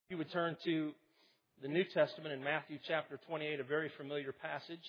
You would turn to the New Testament in Matthew chapter 28, a very familiar passage.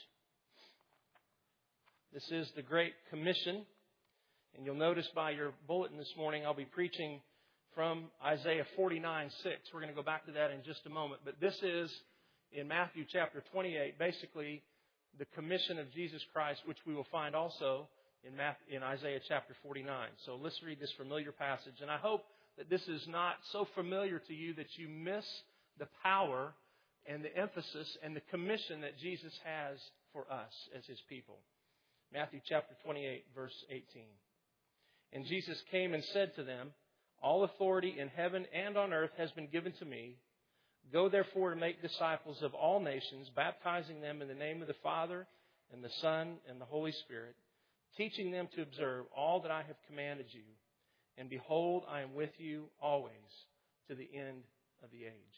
This is the Great Commission. And you'll notice by your bulletin this morning, I'll be preaching from Isaiah 49:6. We're going to go back to that in just a moment. But this is, in Matthew chapter 28, basically the commission of Jesus Christ, which we will find also in Isaiah chapter 49. So let's read this familiar passage. And I hope that this is not so familiar to you that you miss the power and the emphasis and the commission that Jesus has for us as His people. Matthew chapter 28, verse 18. And Jesus came and said to them, "All authority in heaven and on earth has been given to me. Go therefore and make disciples of all nations, baptizing them in the name of the Father and the Son and the Holy Spirit, teaching them to observe all that I have commanded you. And behold, I am with you always to the end of the age."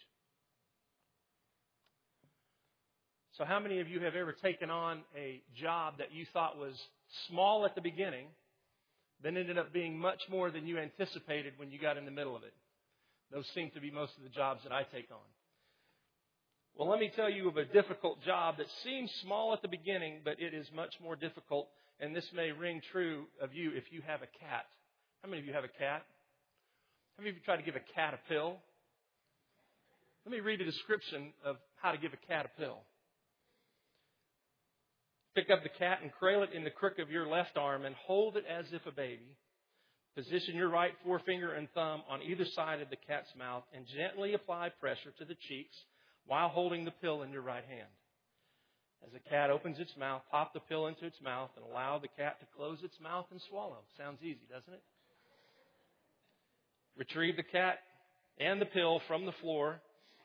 So how many of you have ever taken on a job that you thought was small at the beginning, then ended up being much more than you anticipated when you got in the middle of it? Those seem to be most of the jobs that I take on. Well, let me tell you of a difficult job that seems small at the beginning, but it is much more difficult. And this may ring true of you if you have a cat. How many of you have a cat? How many of you tried to give a cat a pill? Let me read a description of how to give a cat a pill. Pick up the cat and cradle it in the crook of your left arm and hold it as if a baby. Position your right forefinger and thumb on either side of the cat's mouth and gently apply pressure to the cheeks while holding the pill in your right hand. As the cat opens its mouth, pop the pill into its mouth and allow the cat to close its mouth and swallow. Sounds easy, doesn't it? Retrieve the cat and the pill from the floor.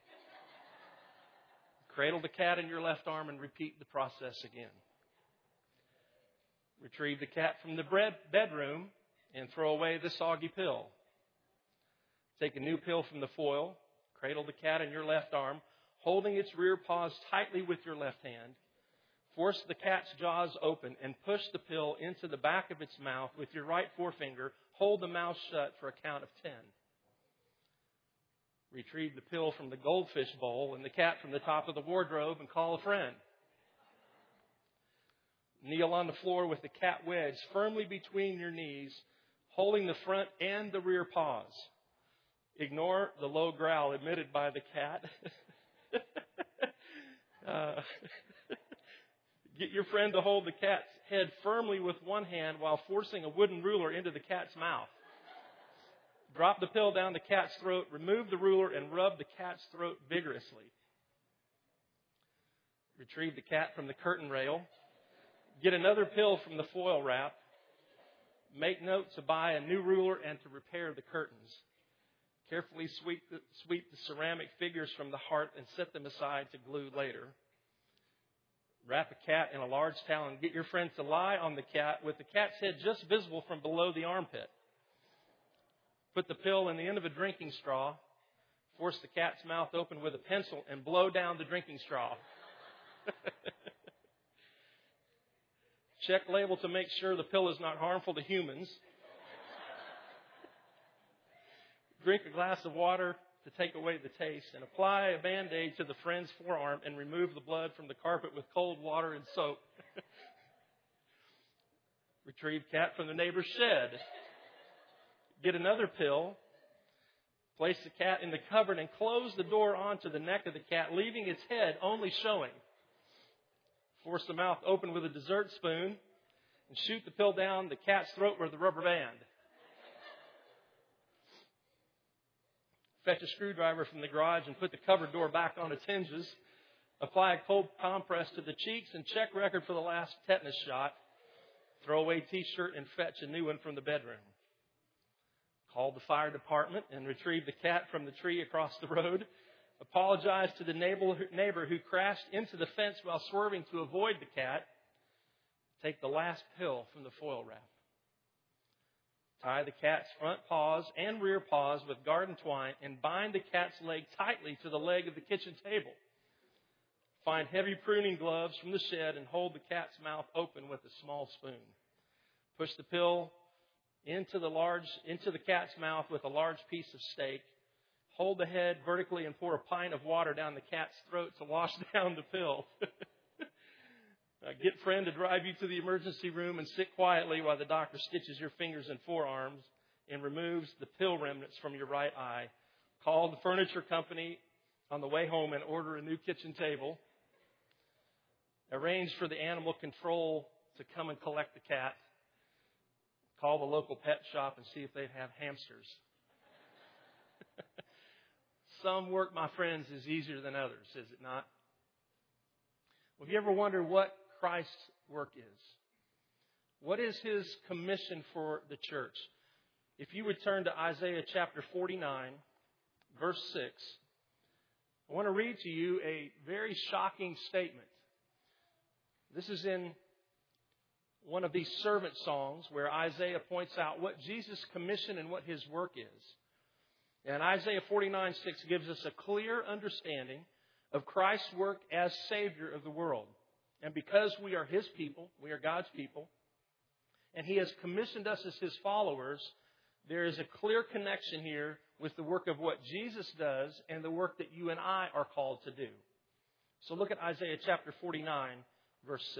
Cradle the cat in your left arm and repeat the process again. Retrieve the cat from the bedroom and throw away the soggy pill. Take a new pill from the foil. Cradle the cat in your left arm, holding its rear paws tightly with your left hand. Force the cat's jaws open and push the pill into the back of its mouth with your right forefinger. Hold the mouth shut for a count of 10. Retrieve the pill from the goldfish bowl and the cat from the top of the wardrobe and call a friend. Kneel on the floor with the cat wedged firmly between your knees, holding the front and the rear paws. Ignore the low growl emitted by the cat. Get your friend to hold the cat's head firmly with one hand while forcing a wooden ruler into the cat's mouth. Drop the pill down the cat's throat, remove the ruler, and rub the cat's throat vigorously. Retrieve the cat from the curtain rail. Get another pill from the foil wrap. Make note to buy a new ruler and to repair the curtains. Carefully sweep the ceramic figures from the heart and set them aside to glue later. Wrap a cat in a large towel and get your friend to lie on the cat with the cat's head just visible from below the armpit. Put the pill in the end of a drinking straw. Force the cat's mouth open with a pencil and blow down the drinking straw. Check label to make sure the pill is not harmful to humans. Drink a glass of water to take away the taste, and apply a Band-Aid to the friend's forearm and remove the blood from the carpet with cold water and soap. Retrieve cat from the neighbor's shed. Get another pill. Place the cat in the cupboard and close the door onto the neck of the cat, leaving its head only showing. Force the mouth open with a dessert spoon and shoot the pill down the cat's throat with a rubber band. Fetch a screwdriver from the garage and put the cupboard door back on its hinges. Apply a cold compress to the cheeks and check record for the last tetanus shot. Throw away T-shirt and fetch a new one from the bedroom. Call the fire department and retrieve the cat from the tree across the road. Apologize to the neighbor who crashed into the fence while swerving to avoid the cat. Take the last pill from the foil wrap. Tie the cat's front paws and rear paws with garden twine and bind the cat's leg tightly to the leg of the kitchen table. Find heavy pruning gloves from the shed and hold the cat's mouth open with a small spoon. Push the pill into the cat's mouth with a large piece of steak. hold the head vertically and pour a pint of water down the cat's throat to wash down the pill. Get friend to drive you to the emergency room and sit quietly while the doctor stitches your fingers and forearms and removes the pill remnants from your right eye. Call the furniture company on the way home and order a new kitchen table. Arrange for the animal control to come and collect the cat. Call the local pet shop and see if they have hamsters. Some work, my friends, is easier than others, is it not? Well, have you ever wondered what Christ's work is? What is His commission for the church? If you would turn to Isaiah chapter 49, verse 6, I want to read to you a very shocking statement. This is in one of these servant songs where Isaiah points out what Jesus' commission and what His work is. And Isaiah 49:6 gives us a clear understanding of Christ's work as Savior of the world. And because we are His people, we are God's people, and He has commissioned us as His followers, there is a clear connection here with the work of what Jesus does and the work that you and I are called to do. So look at Isaiah chapter 49, verse 6.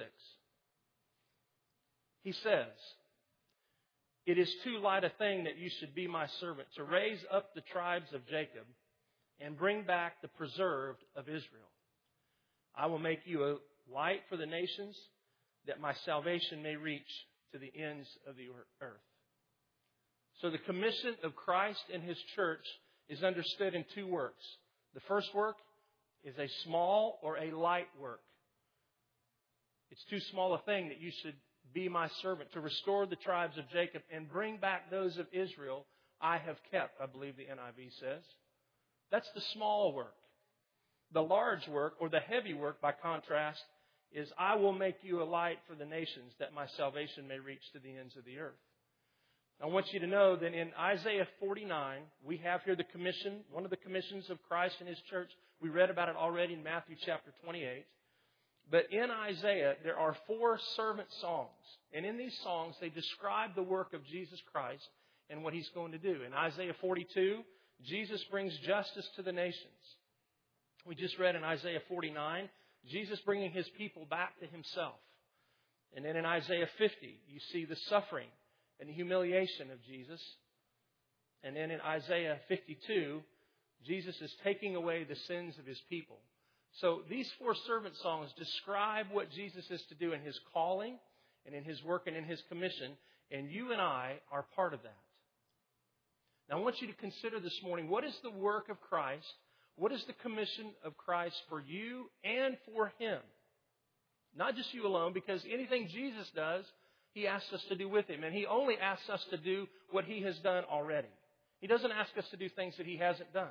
He says, "It is too light a thing that you should be my servant, to raise up the tribes of Jacob and bring back the preserved of Israel. I will make you a light for the nations, that my salvation may reach to the ends of the earth." So the commission of Christ and His church is understood in two works. The first work is a small or a light work. It's too small a thing that you should be my servant, to restore the tribes of Jacob and bring back those of Israel I have kept, I believe the NIV says. That's the small work. The large work, or the heavy work by contrast, is I will make you a light for the nations, that my salvation may reach to the ends of the earth. I want you to know that in Isaiah 49, we have here the commission, one of the commissions of Christ and His church. We read about it already in Matthew chapter 28. But in Isaiah, there are 4 servant songs. And in these songs, they describe the work of Jesus Christ and what He's going to do. In Isaiah 42, Jesus brings justice to the nations. We just read in Isaiah 49, Jesus bringing His people back to Himself. And then in Isaiah 50, you see the suffering and the humiliation of Jesus. And then in Isaiah 52, Jesus is taking away the sins of His people. So these 4 servant songs describe what Jesus is to do in His calling and in His work and in His commission. And you and I are part of that. Now I want you to consider this morning, what is the work of Christ? What is the commission of Christ for you and for Him? Not just you alone, because anything Jesus does, He asks us to do with Him. And He only asks us to do what He has done already. He doesn't ask us to do things that He hasn't done.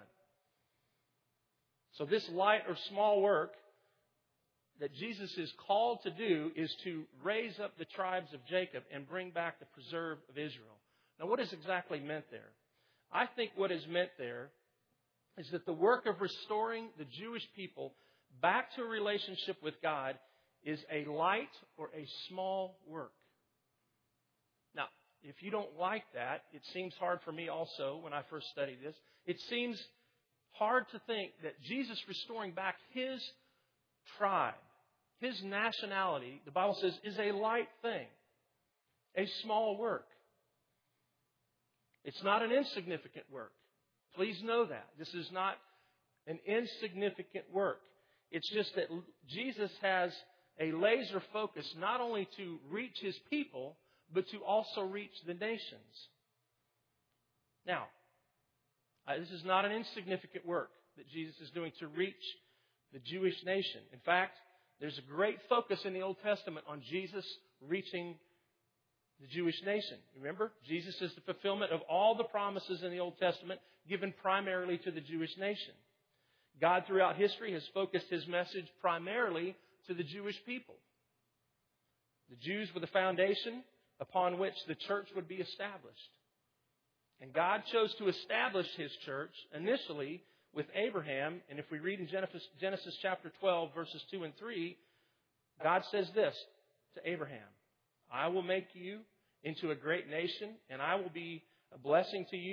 So this light or small work that Jesus is called to do is to raise up the tribes of Jacob and bring back the preserved of Israel. Now, what is exactly meant there? I think what is meant there is that the work of restoring the Jewish people back to a relationship with God is a light or a small work. Now, if you don't like that, it seems hard for me also when I first studied this. It seems hard to think that Jesus restoring back His tribe, His nationality, the Bible says, is a light thing, a small work. It's not an insignificant work. Please know that. This is not an insignificant work. It's just that Jesus has a laser focus not only to reach His people, but to also reach the nations. Now, this is not an insignificant work that Jesus is doing to reach the Jewish nation. In fact, there's a great focus in the Old Testament on Jesus reaching the Jewish nation. Remember, Jesus is the fulfillment of all the promises in the Old Testament given primarily to the Jewish nation. God throughout history has focused His message primarily to the Jewish people. The Jews were the foundation upon which the church would be established. And God chose to establish His church initially with Abraham. And if we read in Genesis chapter 12, verses 2 and 3, God says this to Abraham: I will make you into a great nation, and I will be a blessing to you,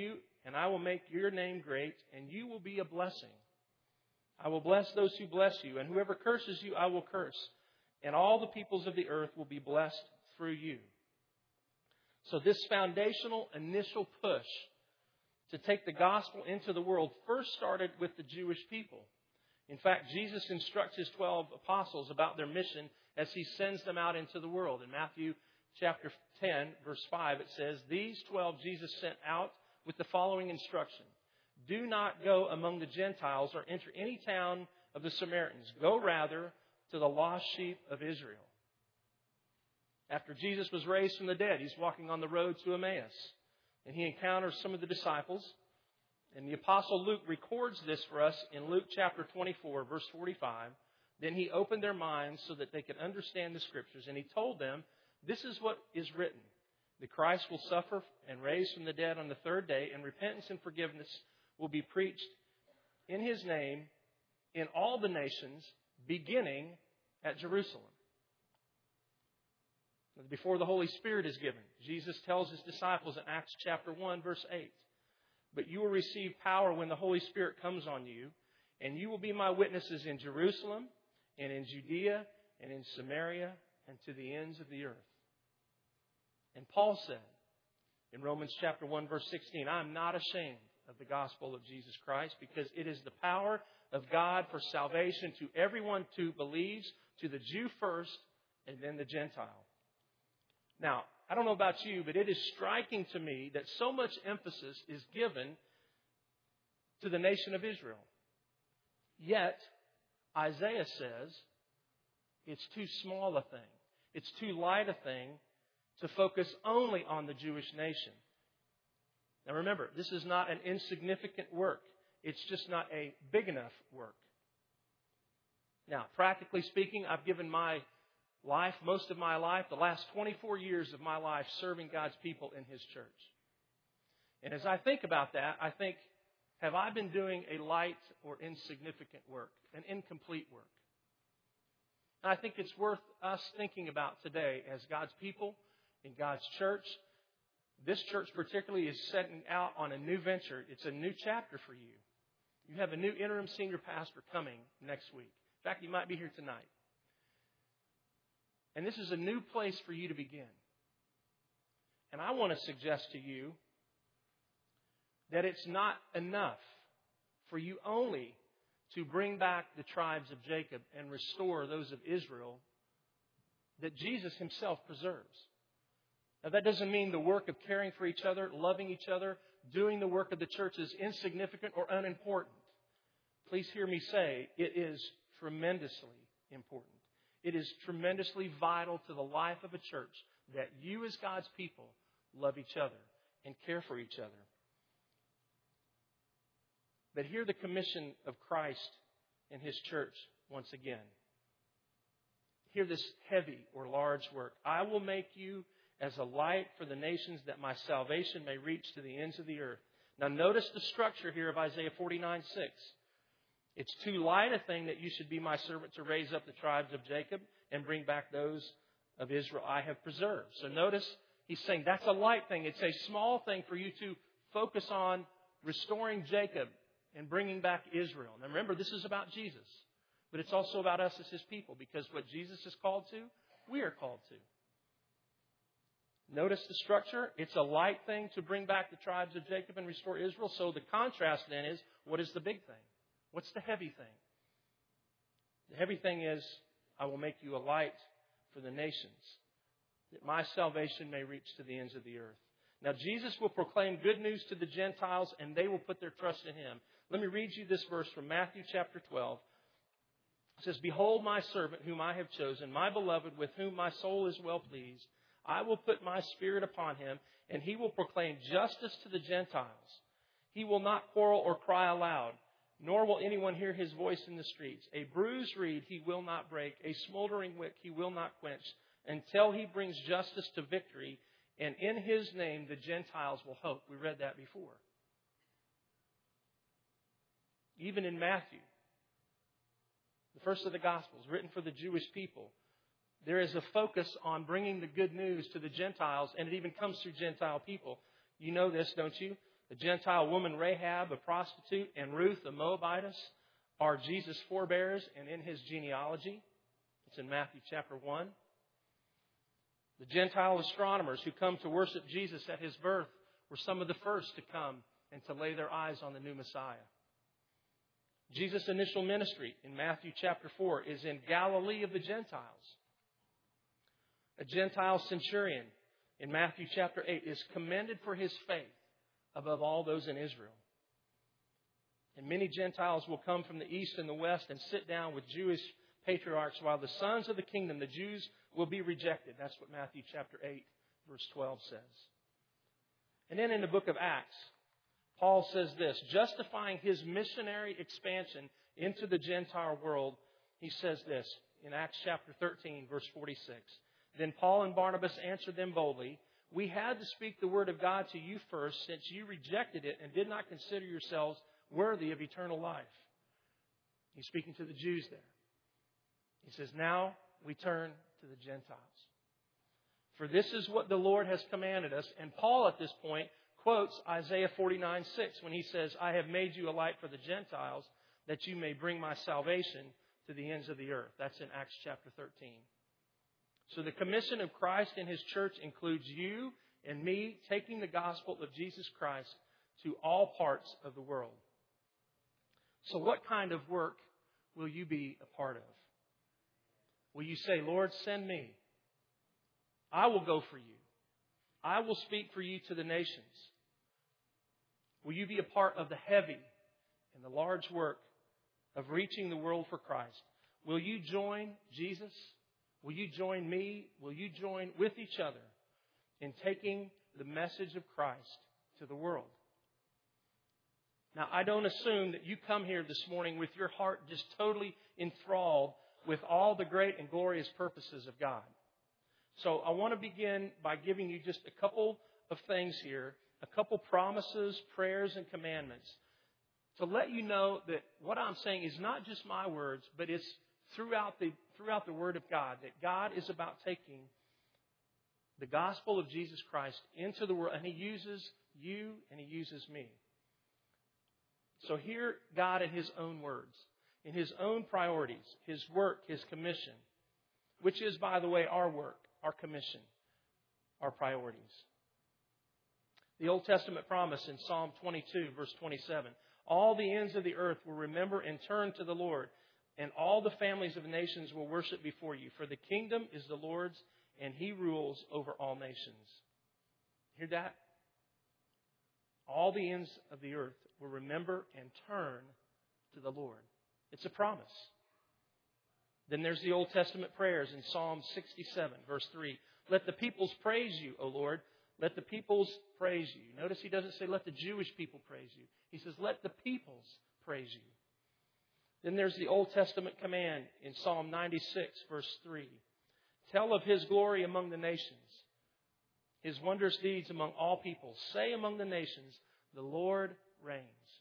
and I will make your name great, and you will be a blessing. I will bless those who bless you, and whoever curses you, I will curse. And all the peoples of the earth will be blessed through you. So this foundational initial push to take the gospel into the world first started with the Jewish people. In fact, Jesus instructs his 12 apostles about their mission as he sends them out into the world. In Matthew chapter 10, verse 5, it says, "These 12 Jesus sent out with the following instruction. Do not go among the Gentiles or enter any town of the Samaritans. Go rather to the lost sheep of Israel." After Jesus was raised from the dead, he's walking on the road to Emmaus. And he encounters some of the disciples. And the Apostle Luke records this for us in Luke chapter 24, verse 45. Then he opened their minds so that they could understand the Scriptures. And he told them, "This is what is written. The Christ will suffer and raise from the dead on the third day, and repentance and forgiveness will be preached in his name in all the nations, beginning at Jerusalem." Before the Holy Spirit is given, Jesus tells his disciples in Acts chapter 1, verse 8, "But you will receive power when the Holy Spirit comes on you, and you will be my witnesses in Jerusalem and in Judea and in Samaria and to the ends of the earth." And Paul said in Romans chapter 1, verse 16, "I am not ashamed of the gospel of Jesus Christ, because it is the power of God for salvation to everyone who believes, to the Jew first and then the Gentile." Now, I don't know about you, but it is striking to me that so much emphasis is given to the nation of Israel. Yet, Isaiah says it's too small a thing. It's too light a thing to focus only on the Jewish nation. Now remember, this is not an insignificant work. It's just not a big enough work. Now, practically speaking, I've given my life, most of my life, the last 24 years of my life, serving God's people in His church. And as I think about that, I think, have I been doing a light or insignificant work, an incomplete work? And I think it's worth us thinking about today as God's people in God's church. This church particularly is setting out on a new venture. It's a new chapter for you. You have a new interim senior pastor coming next week. In fact, you might be here tonight. And this is a new place for you to begin. And I want to suggest to you that it's not enough for you only to bring back the tribes of Jacob and restore those of Israel that Jesus Himself preserves. Now, that doesn't mean the work of caring for each other, loving each other, doing the work of the church is insignificant or unimportant. Please hear me say, it is tremendously important. It is tremendously vital to the life of a church that you as God's people love each other and care for each other. But hear the commission of Christ and His church once again. Hear this heavy or large work. "I will make you as a light for the nations, that my salvation may reach to the ends of the earth." Now notice the structure here of Isaiah 49:6. It's too light a thing that you should be my servant to raise up the tribes of Jacob and bring back those of Israel I have preserved. So notice he's saying that's a light thing. It's a small thing for you to focus on restoring Jacob and bringing back Israel. Now remember, this is about Jesus, but it's also about us as His people, because what Jesus is called to, we are called to. Notice the structure. It's a light thing to bring back the tribes of Jacob and restore Israel. So the contrast then is, what is the big thing? What's the heavy thing? The heavy thing is, I will make you a light for the nations, that my salvation may reach to the ends of the earth. Now, Jesus will proclaim good news to the Gentiles, and they will put their trust in Him. Let me read you this verse from Matthew chapter 12. It says, "Behold my servant whom I have chosen, my beloved with whom my soul is well pleased. I will put my Spirit upon him, and he will proclaim justice to the Gentiles. He will not quarrel or cry aloud, nor will anyone hear his voice in the streets. A bruised reed He will not break, a smoldering wick He will not quench, until He brings justice to victory, and in His name the Gentiles will hope." We read that before. Even in Matthew, the first of the Gospels, written for the Jewish people, there is a focus on bringing the good news to the Gentiles, and it even comes through Gentile people. You know this, don't you? The Gentile woman Rahab, a prostitute, and Ruth, a Moabitess, are Jesus' forebears and in his genealogy. It's in Matthew chapter 1. The Gentile astronomers who come to worship Jesus at his birth were some of the first to come and to lay their eyes on the new Messiah. Jesus' initial ministry in Matthew chapter 4 is in Galilee of the Gentiles. A Gentile centurion in Matthew chapter 8 is commended for his faith above all those in Israel. And many Gentiles will come from the east and the west and sit down with Jewish patriarchs, while the sons of the kingdom, the Jews, will be rejected. That's what Matthew chapter 8, verse 12 says. And then in the book of Acts, Paul says this, justifying his missionary expansion into the Gentile world, he says this in Acts chapter 13, verse 46. Then Paul and Barnabas answered them boldly, we had to speak the word of God to you first, since you rejected it and did not consider yourselves worthy of eternal life. He's speaking to the Jews there. He says, now we turn to the Gentiles. For this is what the Lord has commanded us. And Paul at this point quotes Isaiah 49:6 when he says, I have made you a light for the Gentiles, that you may bring my salvation to the ends of the earth. That's in Acts chapter 13. So the commission of Christ in his church includes you and me taking the gospel of Jesus Christ to all parts of the world. So what kind of work will you be a part of? Will you say, Lord, send me? I will go for you. I will speak for you to the nations. Will you be a part of the heavy and the large work of reaching the world for Christ? Will you join Jesus? Will you join me? Will you join with each other in taking the message of Christ to the world? Now, I don't assume that you come here this morning with your heart just totally enthralled with all the great and glorious purposes of God. So I want to begin by giving you just a couple of things here, a couple promises, prayers, and commandments to let you know that what I'm saying is not just my words, but it's throughout the Word of God, that God is about taking the gospel of Jesus Christ into the world, and He uses you and He uses me. So hear God in His own words, in His own priorities, His work, His commission, which is, by the way, our work, our commission, our priorities. The Old Testament promise in Psalm 22, verse 27, all the ends of the earth will remember and turn to the Lord, and all the families of the nations will worship before you. For the kingdom is the Lord's, and He rules over all nations. Hear that? All the ends of the earth will remember and turn to the Lord. It's a promise. Then there's the Old Testament prayers in Psalm 67, verse 3. Let the peoples praise you, O Lord. Let the peoples praise you. Notice he doesn't say let the Jewish people praise you. He says let the peoples praise you. Then there's the Old Testament command in Psalm 96, verse 3. Tell of His glory among the nations, His wondrous deeds among all peoples. Say among the nations, the Lord reigns.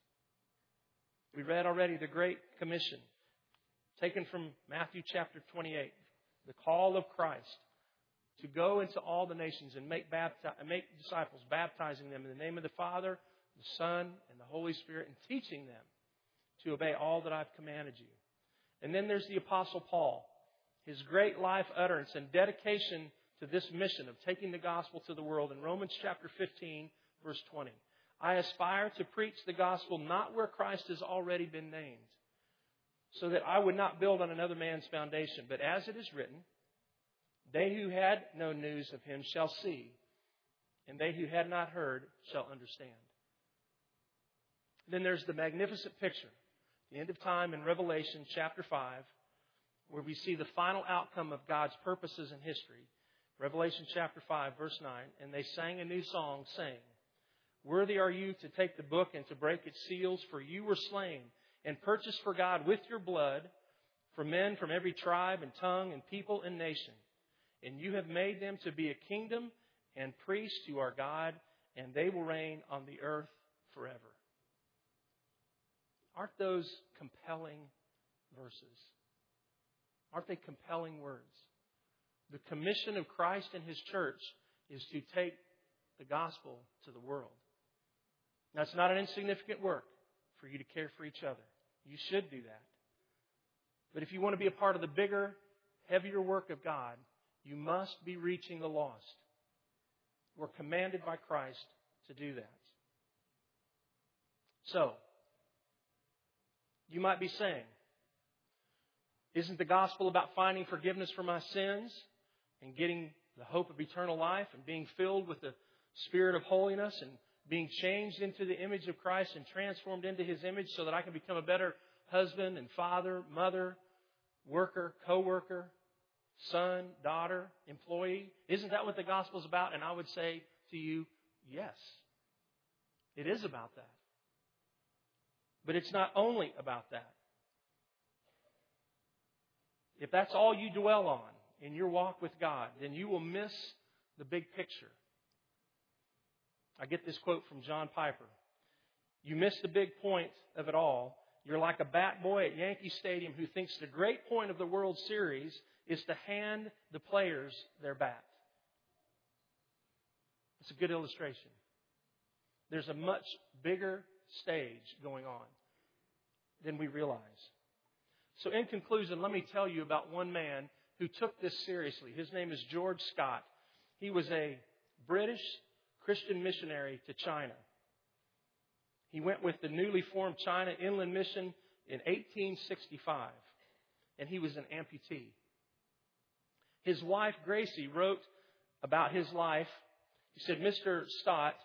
We read already the Great Commission, taken from Matthew chapter 28, the call of Christ to go into all the nations and make disciples, baptizing them in the name of the Father, the Son, and the Holy Spirit, and teaching them to obey all that I've commanded you. And then there's the Apostle Paul, his great life utterance and dedication to this mission of taking the gospel to the world in Romans chapter 15, verse 20. I aspire to preach the gospel not where Christ has already been named, so that I would not build on another man's foundation. But as it is written, they who had no news of Him shall see, and they who had not heard shall understand. Then there's the magnificent picture, the end of time in Revelation chapter 5, where we see the final outcome of God's purposes in history. Revelation chapter 5, verse 9, and they sang a new song, saying, worthy are you to take the book and to break its seals, for you were slain and purchased for God with your blood for men from every tribe and tongue and people and nation. And you have made them to be a kingdom and priests to our God, and they will reign on the earth forever. Aren't those compelling verses? Aren't they compelling words? The commission of Christ and His church is to take the gospel to the world. Now, it's not an insignificant work for you to care for each other. You should do that. But if you want to be a part of the bigger, heavier work of God, you must be reaching the lost. We're commanded by Christ to do that. So, you might be saying, isn't the gospel about finding forgiveness for my sins and getting the hope of eternal life and being filled with the Spirit of holiness and being changed into the image of Christ and transformed into His image so that I can become a better husband and father, mother, worker, co-worker, son, daughter, employee? Isn't that what the gospel is about? And I would say to you, yes, it is about that. But it's not only about that. If that's all you dwell on in your walk with God, then you will miss the big picture. I get this quote from John Piper. You miss the big point of it all. You're like a bat boy at Yankee Stadium who thinks the great point of the World Series is to hand the players their bat. It's a good illustration. There's a much bigger stage going on than we realize. So in conclusion, let me tell you about one man who took this seriously. His name is George Scott. He was a British Christian missionary to China. He went with the newly formed China Inland Mission in 1865, and he was an amputee. His wife, Gracie, wrote about his life. He said, Mr. Scott,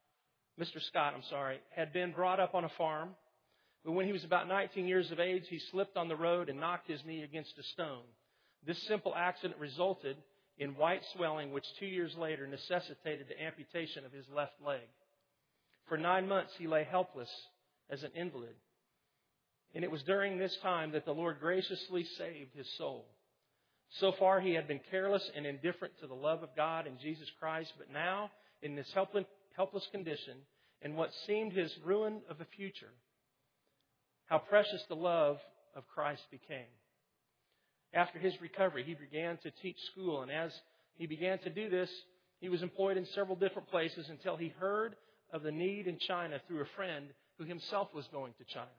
had been brought up on a farm, but when he was about 19 years of age, he slipped on the road and knocked his knee against a stone. This simple accident resulted in white swelling, which 2 years later necessitated the amputation of his left leg. For 9 months, he lay helpless as an invalid. And it was during this time that the Lord graciously saved his soul. So far, he had been careless and indifferent to the love of God and Jesus Christ, but now, in this helpless condition, and what seemed his ruin of the future, how precious the love of Christ became. After his recovery, he began to teach school, and as he began to do this, he was employed in several different places until he heard of the need in China through a friend who himself was going to China.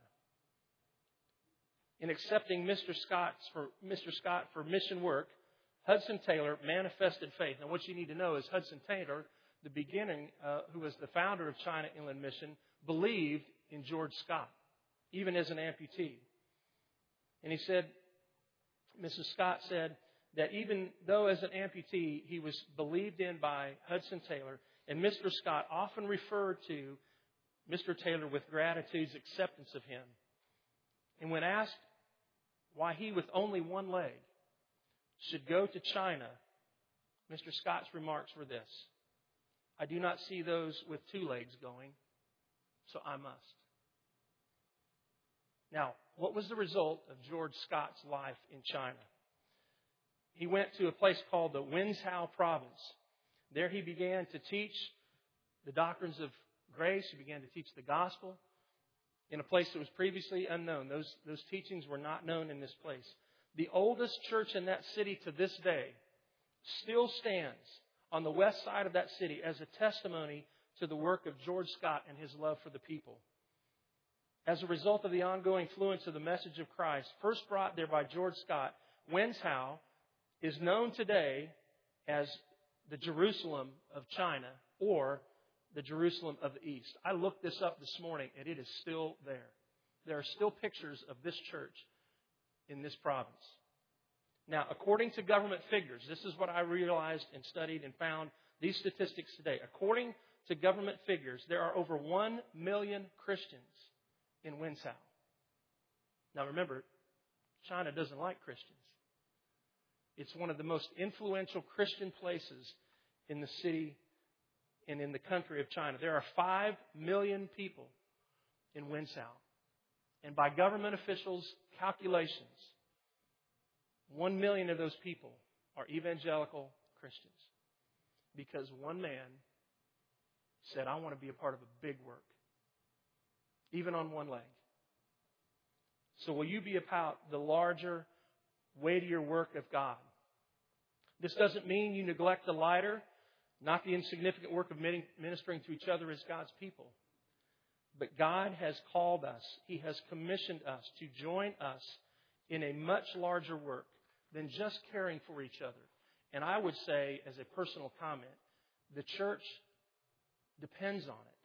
In accepting Mr. Scott for mission work, Hudson Taylor manifested faith. Now, what you need to know is Hudson Taylor, who was the founder of China Inland Mission, believed in George Scott, even as an amputee. And Mrs. Scott said that even though as an amputee, he was believed in by Hudson Taylor, and Mr. Scott often referred to Mr. Taylor with gratitude's acceptance of him. And when asked why he, with only one leg, should go to China, Mr. Scott's remarks were this: I do not see those with 2 legs going, so I must. Now, what was the result of George Scott's life in China? He went to a place called the Wenzhou province. There he began to teach the doctrines of grace. He began to teach the gospel in a place that was previously unknown. Those teachings were not known in this place. The oldest church in that city to this day still stands on the west side of that city as a testimony to the work of George Scott and his love for the people. As a result of the ongoing influence of the message of Christ, first brought there by George Scott, Wenzhou is known today as the Jerusalem of China, or the Jerusalem of the East. I looked this up this morning, and it is still there. There are still pictures of this church in this province. Now, according to government figures, this is what I realized and studied and found these statistics today. According to government figures, there are over 1 million Christians in Wenzhou. Now remember, China doesn't like Christians. It's one of the most influential Christian places in the city and in the country of China. There are 5 million people in Wenzhou. And by government officials' calculations, 1 million of those people are evangelical Christians. Because one man said, I want to be a part of a big work, even on one leg. So will you be about the larger, weightier work of God? This doesn't mean you neglect the lighter, not the insignificant work of ministering to each other as God's people. But God has called us. He has commissioned us to join us in a much larger work than just caring for each other. And I would say, as a personal comment, the church depends on it.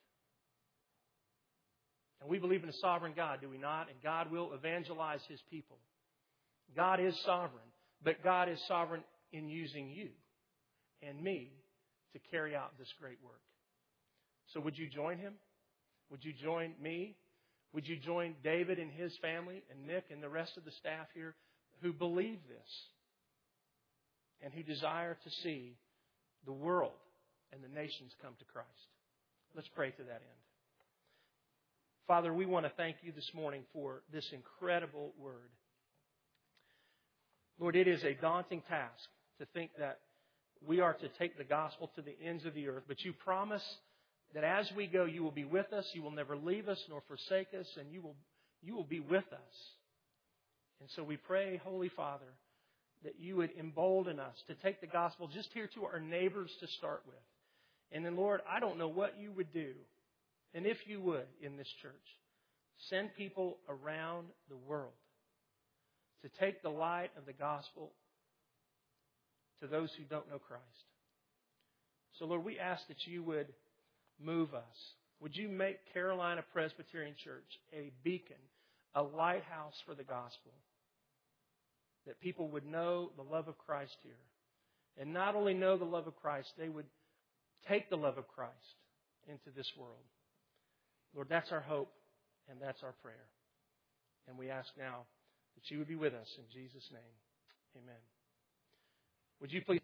And we believe in a sovereign God, do we not? And God will evangelize His people. God is sovereign, but God is sovereign in using you and me to carry out this great work. So would you join Him? Would you join me? Would you join David and his family and Nick and the rest of the staff here who believe this and who desire to see the world and the nations come to Christ? Let's pray to that end. Father, we want to thank You this morning for this incredible word. Lord, it is a daunting task to think that we are to take the gospel to the ends of the earth, but You promise that as we go, You will be with us. You will never leave us nor forsake us, and You will be with us. And so we pray, Holy Father, that You would embolden us to take the gospel just here to our neighbors to start with. And then, Lord, I don't know what You would do, and if You would in this church, send people around the world to take the light of the gospel to those who don't know Christ. So, Lord, we ask that You would move us. Would You make Carolina Presbyterian Church a beacon, a lighthouse for the gospel, that people would know the love of Christ here. And not only know the love of Christ, they would take the love of Christ into this world. Lord, that's our hope and that's our prayer. And we ask now that You would be with us in Jesus' name. Amen. Would you please